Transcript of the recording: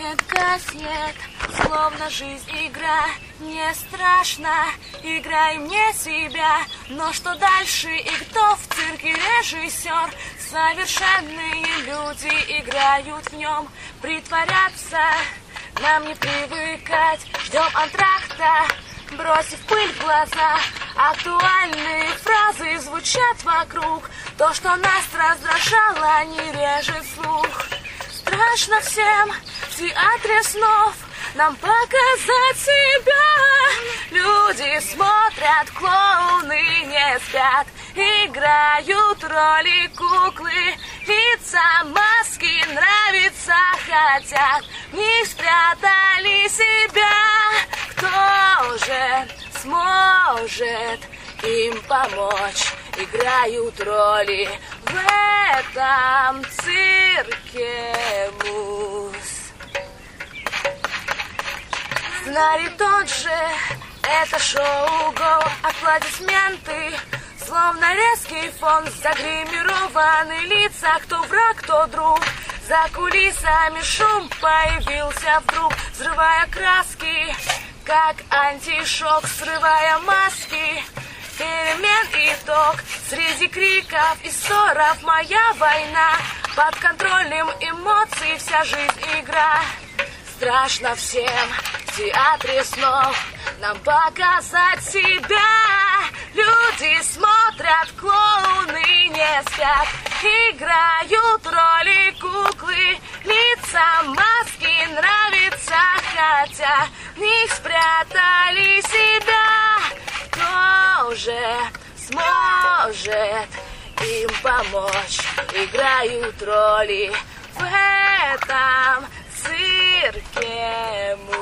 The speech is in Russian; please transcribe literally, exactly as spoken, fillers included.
гаснет, гаснет, словно жизнь игра. Не страшно, играй мне себя. Но что дальше и кто в цирке режиссер? Совершенные люди играют в нем. Притворяться нам не привыкать. Ждем антракта, бросив пыль в глаза. Актуальные фразы звучат вокруг. То, что нас раздражало, не режет слух. Страшно всем в театре снов нам показать себя. Люди смотрят, клоуны не спят, играют роли куклы. Лица, маски нравится, хотят, в них спрятали себя. Кто же сможет им помочь? Играют роли в этом цирке муз. Сценарий тот же, это шоу Го. Аплодисменты, словно резкий фон. Загримированы лица, кто враг, кто друг. За кулисами шум появился вдруг, взрывая краски, как антишок, срывая маски. Перемен итог, среди криков и ссоров моя война. Под контролем эмоций вся жизнь игра. Страшно всем в театре снов нам показать себя. Люди смотрят, клоуны не спят, играют роли куклы. Лица, маски нравится, хотя в них спрятали себя. Кто же сможет им помочь? Играют роли в этом цирке.